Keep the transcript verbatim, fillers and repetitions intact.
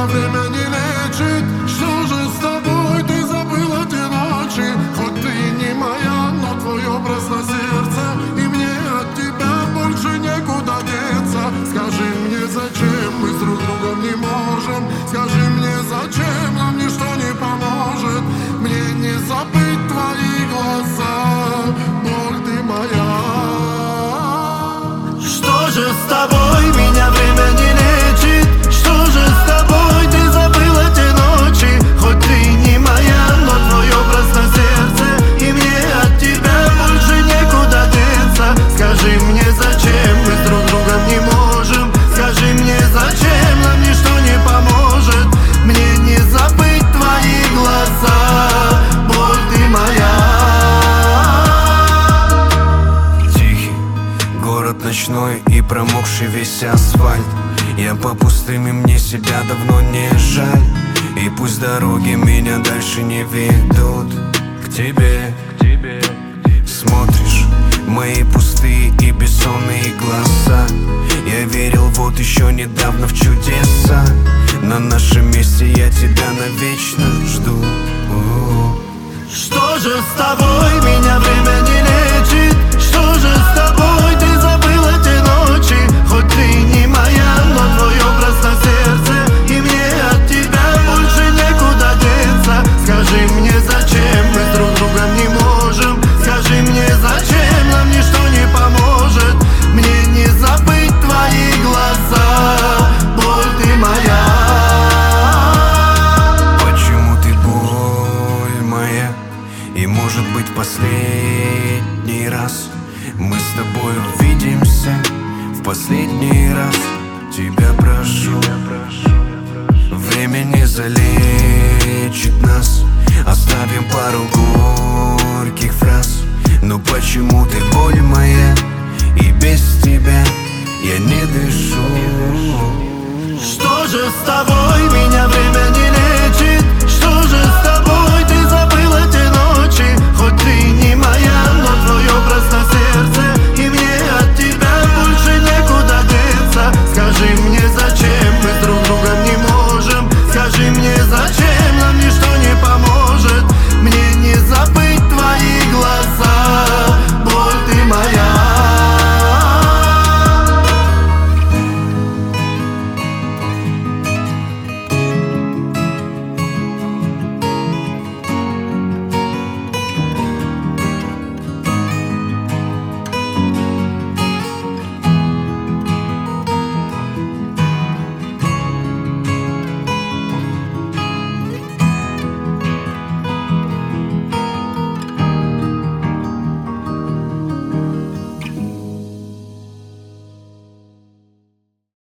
время не лечит. Что же с тобой, ты забыла те ночи? Хоть ты не моя, но твой образ на сердце, и мне от тебя больше некуда деться. Скажи мне, зачем мы с друг другом не можем? Скажи мне, зачем нам ничто не поможет? Мне не забыть твои глаза, боль ты моя. Что же с тобой, меня время не лечит? Что же с тобой, ты забыла те ночи? Хоть ты не моя, но твой образ на сердце, и мне от тебя больше некуда деться. Скажи мне, зачем мы с друг другом не можем? Скажи мне, зачем нам ничто не поможет? Мне не забыть твои глаза, боль ты моя. Тихий город ночной и промокший весь асфальт. Я по пустым, и мне себя давно не жаль. И пусть дороги меня дальше не ведут к тебе. Смотришь мои пустые и бессонные глаза. Я верил вот еще недавно в чудеса. На нашем месте я тебя навечно жду. Что же с тобой, меня время не лечит? Что же с тобой, ты забыла те ночи? Хоть ты не моя, но твой образ на сердце, и мне от тебя больше некуда деться. Скажи мне, зачем мы с друг другом не можем? Скажи мне, зачем нам ничто не поможет? Мне не забыть твои глаза, боль ты моя. Почему ты боль моя? И может быть последний раз мы с тобой увидимся. В последний раз тебя прошу. Время не залечит нас. Оставим пару горьких фраз. Но почему ты боль моя? И без тебя я не дышу. Что же с тобой?